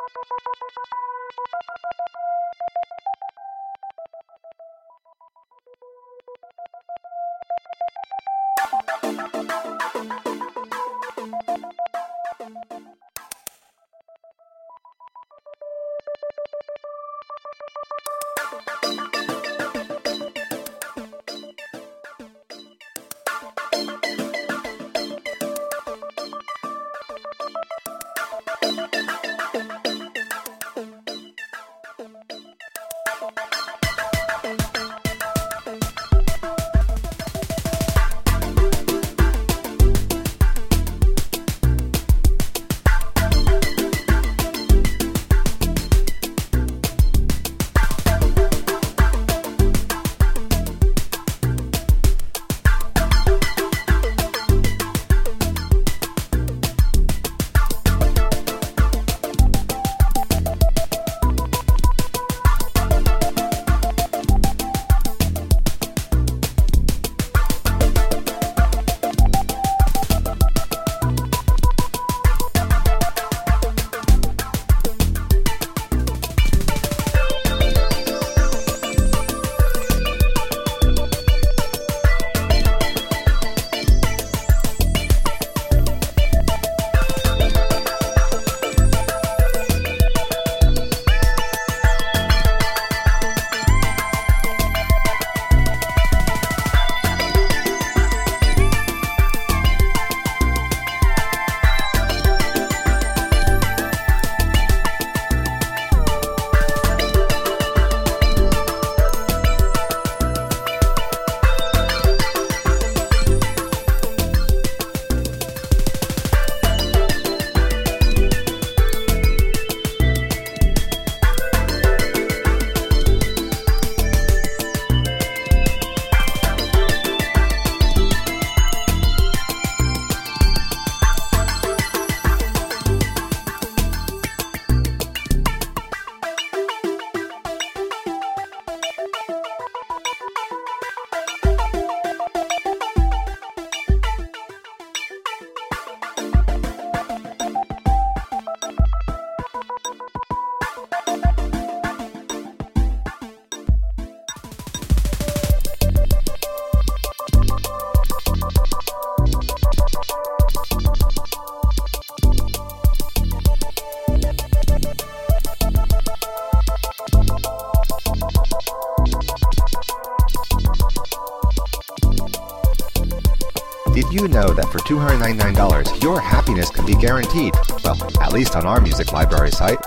Did you know that for $299, your happiness can be guaranteed? Well, at least on our music library site.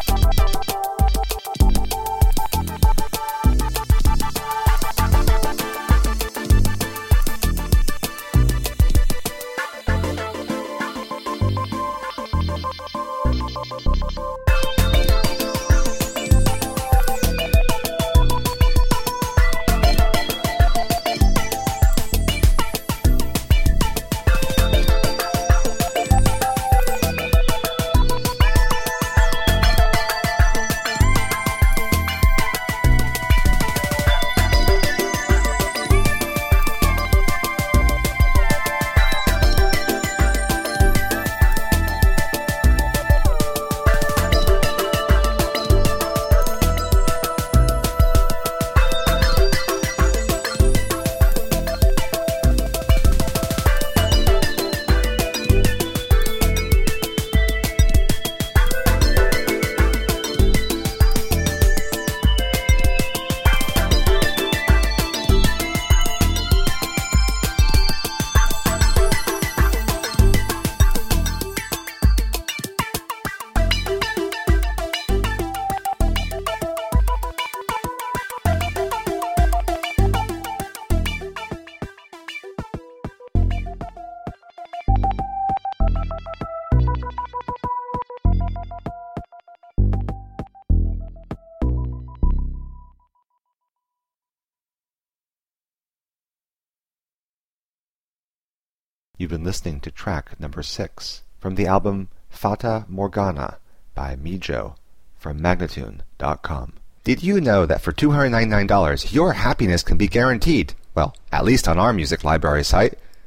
You've been listening to track number 6 from the album Fata Morgana by Mijo from Magnatune.com. Did you know that for $299, your happiness can be guaranteed? Well, at least on our music library site.